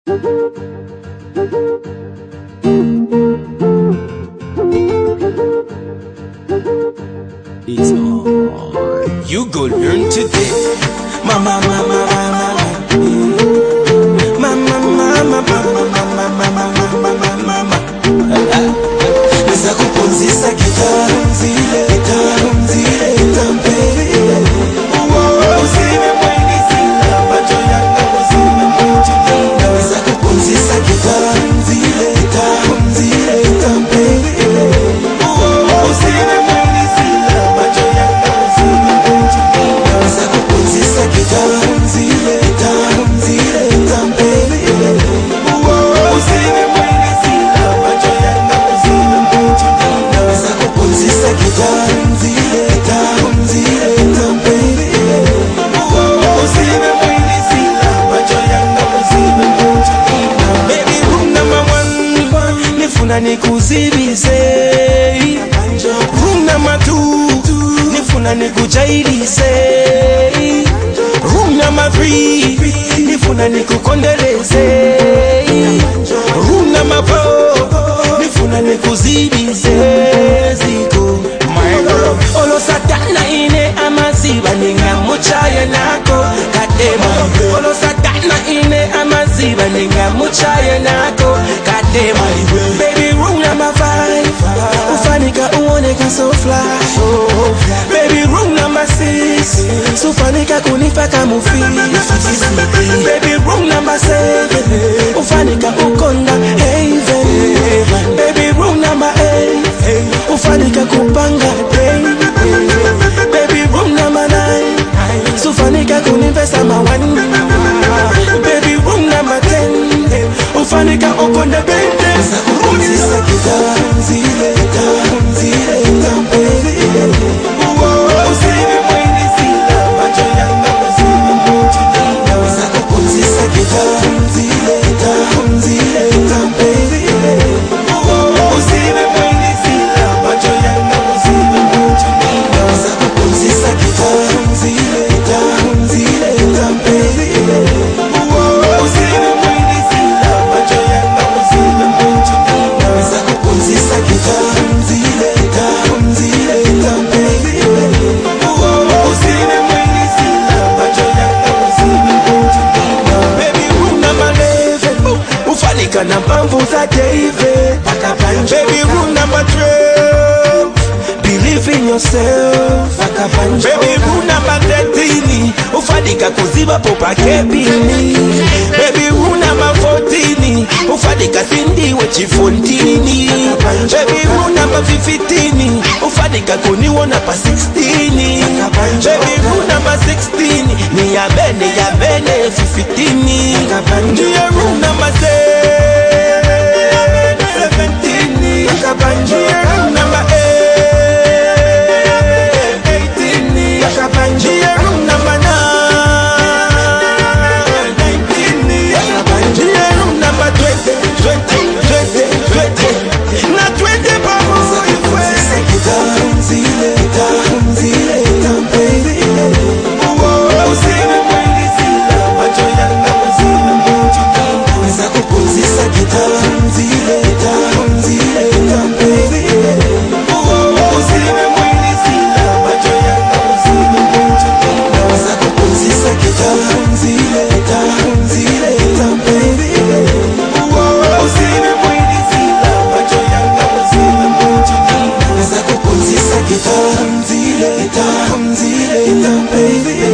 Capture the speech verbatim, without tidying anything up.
It's on. You go learn today. Mama, mama, mama, mama, mama, mama, mama, mama, mama. Nisa kupunzisa kitabu zile, kitabu zile, kitampele. Usime mwenye sila, bacho yanga usime mwenye. Nisa kupunzisa kitabu zile, kitabu zile, kitampele. Usime mwenye sila, bacho yanga usime mwenye. Nisa kupunzisa kitabu zile, kitabu zile, kitampele. Usime mwenye sila, bacho yanga usime mwenye. Nisa kupunzisa kitabu zile, kitabu zile, kitampele. Usime mwenye sila, bacho yanga usime mwenye. Baby, room number one, nifuna nikuzibize. Room number two, nifuna nikujailize. Room number three, nifuna nikukondeleze. Room number four, nifuna nikuzibize. Ziko my girl, olo satana ine amaziba ninga muchaye nako kadema. Olo satana ine amaziba ninga muchaye nako kadema. Baby, room number five, ufanika uoneka so fly. Baby, room number six, ufanika kunipa kama ufisi. Baby, room number seven, ufanika ukonda haven. Baby, room number eight, ufanika kupanga day. Baby, room number nine, ufanika kunivesa mawani. Baby, room number ten, ufanika ukonda bende. Kupunzisa kitabu zile, kitabu zile, kitampele. Usime mwenye sila, bacho yanga usime mwenye. Nisa kupunzisa kitabu zile, kitabu zile, kitampele. Usime mwenye sila, bacho yanga usime mwenye. Nisa kupunzisa kitabu zile, kitabu zile, kitampele. Usime mwenye sila, bacho yanga usime mwenye. Nisa kupunzisa kitabu zile, kitabu zile, kitampele. Usime mwenye sila, bacho yanga usime mwenye. Baby, room number eleven, ufanika na pampu za David. Baby, room number twelve, believe in yourself. Baby, room number thirteen, ufanika kuziba popa kebini. Baby, room number fourteen, ufanika sindiwe chifontini. Baby, room number fifteen, ufanika kuniwona pa sixteen. Baby, room number sixteen, ni ya bene ya bene fifteen. Ndiye room number seventeen, ndiye room number eighteen, ndiye room number nineteen, ndiye room number twenty, twenty, twenty, twenty. Na twenty pamu ifwe. Kitabu zile, kitabu zile, kitampele. Usime mwenye sila, bacho yanga usime mwenye. Nisa kupunzisa kitabu zile, kitabu zile, kitampele. Usime mwenye sila, bacho yanga usime mwenye. Nisa kupunzisa kitabu zile, kitabu zile, kitampele. Usime mwenye sila, bacho yanga usime mwenye. Nisa kupunzisa kitabu zile, kitabu zile, kitampele.